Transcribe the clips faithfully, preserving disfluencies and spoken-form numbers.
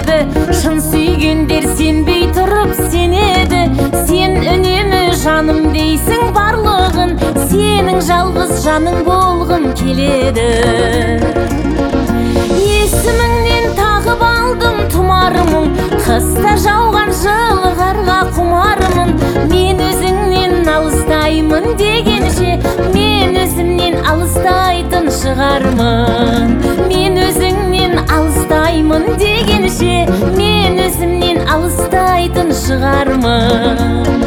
себебі шын сүйгендер сенбей тұрып сенеді. Сен үнемі жаным дейсің барлығын, сенің жалғыз жаның болғым келеді. Есіміңнен тағып алдым тұмарымын, қыста жауған жылы қарға құмарымын. Мен өзіңнен алыстаймын дегенше, мен өзімнен алыстайтын шығармын. Мен өзіңнен алыстаймын дегенше, мен өзімнен алыстайтын шығармын.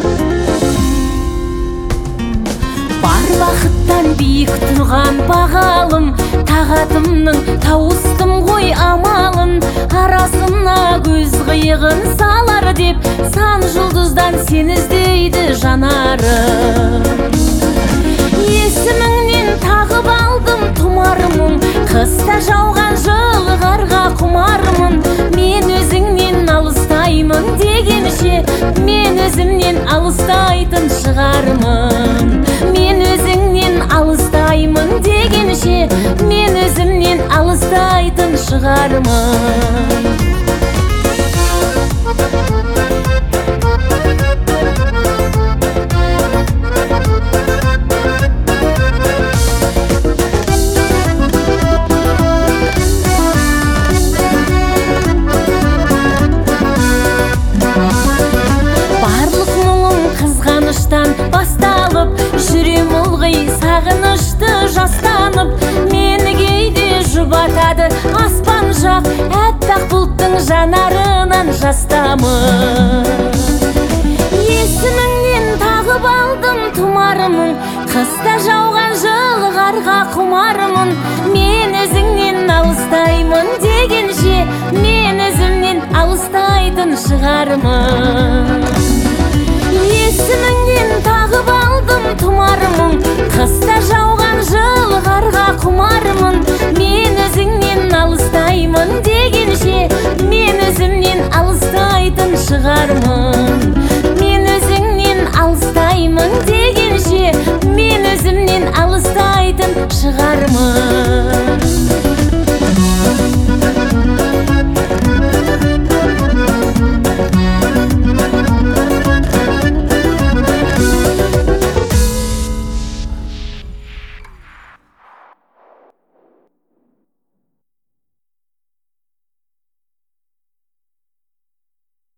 Бар бақыттан биік тұрған бағалым, тағатымның тауыстым ғой амалын. Арасына көз қиығын салар деп, сан жұлдыздан сен іздейді жанарым. Есіміңнен тағып алдым тұмарымын, қыста жауған жылы қарға құмарымын. Мен өзіңнен алыстаймын дегенше, мен өзімнен алыстайтын шығармын. Мен өзіңнен алыстаймын дегенше, мен өзімнен алыстайтын шығармын. Барлық мұңым қызғаныштан басталып, жүрем ылғи сағынышты жастанып. Мені кейде жұбатады аспан жақ, әппақ бұлттың жанарынан жастамын. Есіміңнен тағып алдым тұмарымын, қыста жауған жылы қарға құмарымын. Мен өзіңнен алыстаймын дегенше, мен өзімнен алыстайтын шығармын. Есіміңнен тағып алдым тұмарымын, қыста жауған жылы қарға құмарымын. Мен өзіңнен алыстаймын дегенше, мен өзімнен алыстайтын шығармын. Мен өзіңнен алыстаймын дегенше, мен өзімнен алыстайтын шығармын.